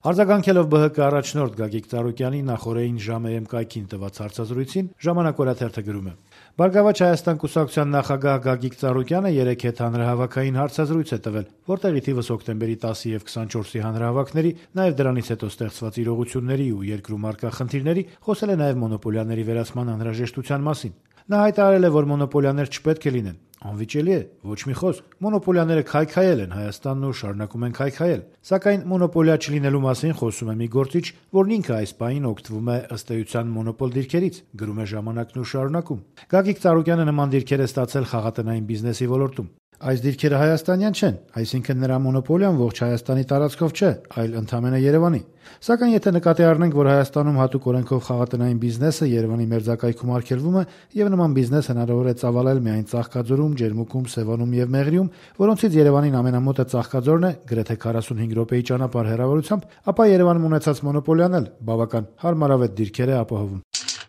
Արձագանքելով ԲՀԿ առաջնորդ Գագիկ Ծառուկյանի նախօրեին ԺՄ կայքին տված հարցազրույցին Ժամանակ օրաթերթը գրում է. «Բարգավաճ Հայաստան կուսակցության նախագահ Գագիկ Ծառուկյանը երեկ հետհանրահավաքային հարցազրույց է տվել, որտեղ ի թիվս հոկտեմբերի 10-ի եւ 24-ի հանրահավաքների, նաեւ դրանից հետո ստեղծված իրողությունների ու երկրում առկա խնդիրների խոսել է նաեւ մոնոպոլիաների վերացման անհրաժեշտության մասին։ Նա հայտարարել է, որ մոնոպոլիաներ չպետք է լինեն։ Անվիճելի է, ոչ մի խոսք, մոնոպոլիաները քայքայել են Հայաստանն ու շարունակում են քայքայել։ Սակայն մոնոպոլիա չլինելու մասին խոսում է մի գործիչ, որն ինքը այս պահին օգտվում է ըստ էության մոնոպոլ դիրքերից, գրում է Ժամանակն ու շարունակում։ Գագիկ Ծառուկյանը նման դիրքեր է ստացել խաղատնային բիզնեսի ոլորտում։ Այս դիրքերը հայաստանյան չեն, այսինքն նրա մոնոպոլիան ողջ Հայաստանի տարածքով չէ, այլ ընդամենը Երևանի։ Սակայն եթե նկատի առնենք, որ Հայաստանում հատուկ օրենքով խաղատնային բիզնեսը Երևանի մերձակայքում արգելվում է եւ նման բիզնես հնարավոր է ծավալել միայն Ծաղկաձորում, Ջերմուկում, Սևանում եւ Մեղրիում, որոնցից Երևանին ամենամոտը Ծաղկաձորն է, գրեթե 45 րոպեի ճանապարհ հեռավորությամբ, ապա Երևանում ունեցած մոնոպոլիան էլ բավական հարմարավետ դիրքեր է ապահովում։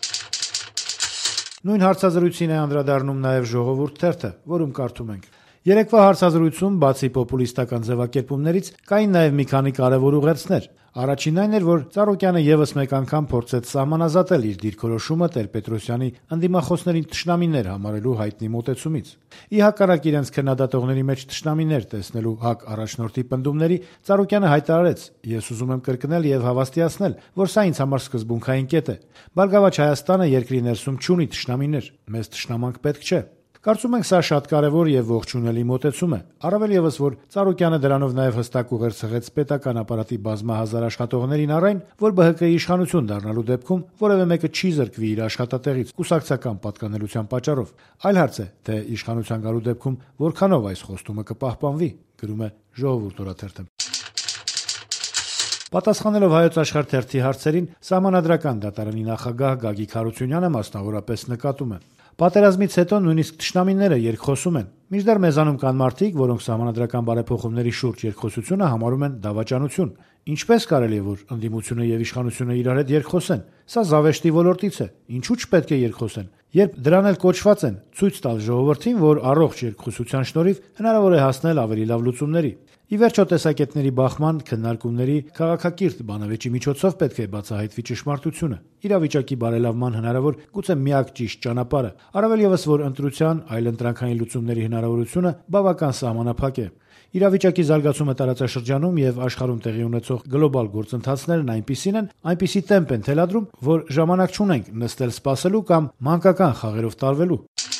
Նույն հարցազրույցին է անդրադառնում նաեւ Ժողովուրդ թերթը, որում կարդում ենք. Երեկվա հարցազրույցում, բացի պոպուլիստական ձևակերպումներից, կային նաև մի քանի կարևոր ուղերձներ։ Առաջինն այն էր, որ Ծառուկյանը եւս մեկ անգամ փորձեց սահմանազատել իր դիրքորոշումը Տեր-Պետրոսյանի ընդդիմախոսներին թշնամիներ համարելու հայտնի մոտեցումից։ Ի հակառակ իրենց քննադատողների մեջ թշնամիներ տեսնելու ՀԱԿ առաջնորդի պնդումների, Ծառուկյանը հայտարարեց. «Ես ուզում եմ կրկնել եւ հավաստիացնել, որ սա ինձ համար սկզբունքային կետ է։ Բարգավաճ Հայաստանը երկրի ներսում չունի թշնամիներ, մեզ թշնամանք պետք չէ»։ Կարծում ենք, սա շատ կարևոր եւ ողջունելի մոտեցում է։ Առավել եւս, որ Ծառուկյանը դրանով նաեւ հստակ ուղերձ պետական ապարատի բազմահազար աշխատողներին առ այն, որ ԲՀԿ-ի իշխանություն դառնալու դեպքում որևէ մեկը չի զրկվի իր աշխատատեղից կուսակցական պատկանելության պատճառով։ Այլ հարց է, թե իշխանության գալու դեպքում որքանով այս խոստումը կպահպանվի, գրում է Ժողովուրդ օրաթերթը։ Պատասխանելով Հայոց Աշխարհ թերթի հարցերին, Սահմանադրական դատարանի նախագահ Գագիկ Հարությունյանը մասնավորապես նկատում է. Պատերազմից հետո նույնիսկ թշնամիները երկխոսում են։ Մինչդեռ մեզանում կան մարդիկ, որոնք սահմանադրական բարեփոխումների շուրջ երկխոսությունը համարում են դավաճանություն։ Ինչպես կարելի է, որ ընդդիմությունը եւ իշխանությունը իրար հետ երկխոսեն։ Սա զավեշտի ոլորտից է։ Ինչու՞ չպետք է երկխոսեն։ Երբ դրան էլ կոչված են ցույց տալ ժողովրդին, որ առողջ երկխոսության շնորհիվ հնարավոր է հասնել ավելի լավ լուծումների։ Ի վերջո տեսակետների բախման, քննարկումների, քաղաքակիրթ բանավեճի միջոցով պետք է բացահայտվի ճշմարտությունը։ Իրավիճակի բարելավման հնարավոր գուցե միակ ճիշտ ճանապարհը, առավել եւս որ ընտրության, այլընտրանքային լուծումների հնարավորությունը բավական սահմանափակ է։ Իրավիճակի զարգացումը տարածաշրջանում եւ աշխարհում տեղի ունեցող գլոբալ գործընթացներն այնպիսին են, այնպիսի տեմպ են թելադրում, որ ժամանակ չունենք նստել սպասելու կամ մանկական խաղերով տարվելու։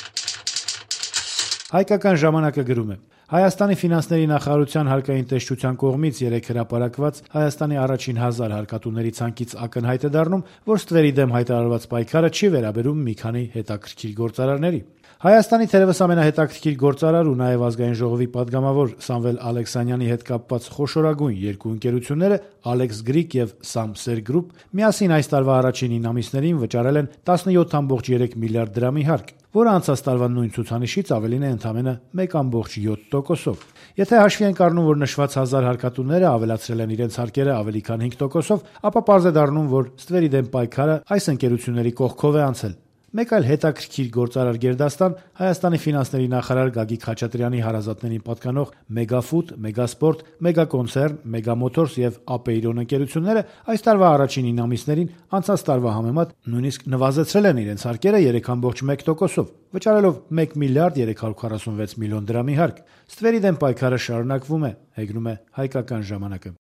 Հայկական ժամանակը գրում է. Հայաստանի ֆինանսների նախարարության հարկային տեսչության կողմից երեկ հրապարակված Հայաստանի առաջին 1000 հարկատուների ցանկից ակնհայտ է դառնում, որ ստվերի դեմ հայտարարված պայքարը չի վերաբերում մի քանի հետաքրքիր գործարարների։ Հայաստանի թերևս ամենահետաքրքիր գործարար ու նաև ազգային ժողովի падգամավոր Սամվել Ալեքսանյանի հետ կապված խոշորագույն երկու ընկերությունները Alex Greek եւ Samser Group միասին այս տարվա առաջին 9 ամիսներին վճարել են 17.3 միլիարդ դրամի հարկ, որը անցած տարվա նույն ցուցանիշից ավելին է ընդամենը 1.7%-ով։ Եթե հաշվի ենք առնում, որ նշված 1000 հարկատուները ավելացրել են իրենց հարկերը ավելի քան 5%-ով, ապա պարզ է դառնում, որ ստվերի դեմ պայքարը այս ընկերությունների կողքով է անցել։ Մեկ այլ հետաքրքիր գործարար գերդաստան Հայաստանի ֆինանսների նախարար Գագիկ Խաչատրյանի հարազատներին պատկանող Մեգաֆուդ, Մեգասպորտ, Մեգակոնցեռն, Մեգամոթորս եւ Ապեյրոն ընկերությունները այս տարվա առաջին 9 ամիսներին անցած տարվա համեմատ նույնիսկ նվազեցրել են իրենց հարկերը 3.1%-ով, վճարելով 1 միլիարդ 346 միլիոն դրամի հարկ։ Ստվերի դեմ պայքարը շարունակվում է, հեգնում է Հայկական ժամանակը։